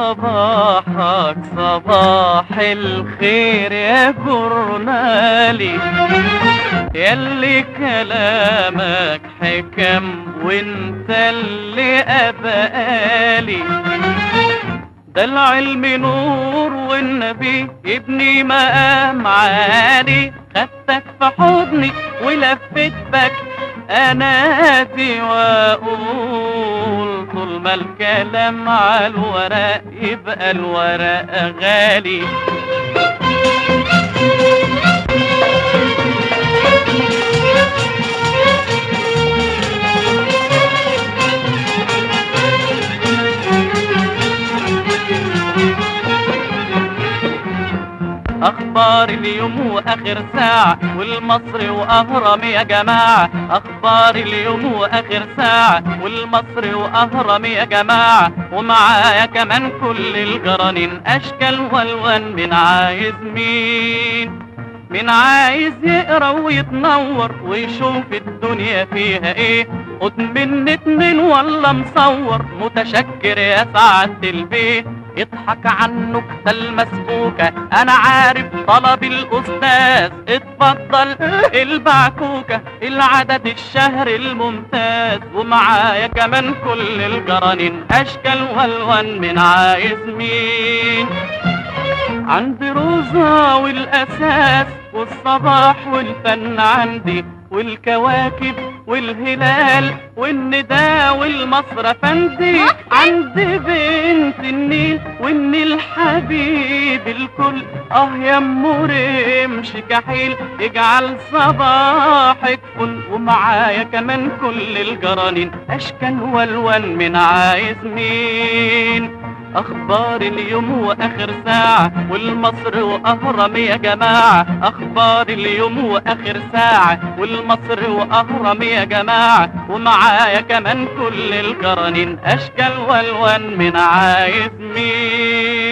صباحك صباح الخير يا جورنالي، ياللي كلامك حكم وانت اللي أبقالي. ده العلم نور والنبي يبني مقام عالي، خدتك في حضني ولفت بك انادي واقول طول ما الكلام على الورق يبقى الورق غالي. اخبار اليوم واخر ساعة والمصري واهرم يا جماعة، اخبار اليوم واخر ساعة والمصري واهرم يا جماعة، ومعايا كمان كل الجرانين اشكال والوان. من عايز مين عايز يقرا ويتنور ويشوف الدنيا فيها ايه، خد من اتنين ولا مصور متشكر يا سعادة البيه. اضحك عنه ده المسبوكة انا عارف طلب الاستاذ، اتفضل البعكوكة العدد الشهر الممتاز، ومعايا كمان كل الجرانين اشكال والوان. من عايز مين عندي روزة والاساس والصباح والفن عندي، والكواكب والهلال والنداء والمصر فندي، عندي بنت النيل والنيل حبيب الكل. يا ام رمش كحيل اجعل صباحك فل، ومعايا كمان كل الجرانين اشكال والوان. من عايز مين اخبار اليوم واخر ساعة والمصر واهرم يا جماعة، اخبار اليوم واخر ساعة والمصر واهرم يا جماعة، ومعايا كمان كل الجرانين اشكال والوان. من عايز مين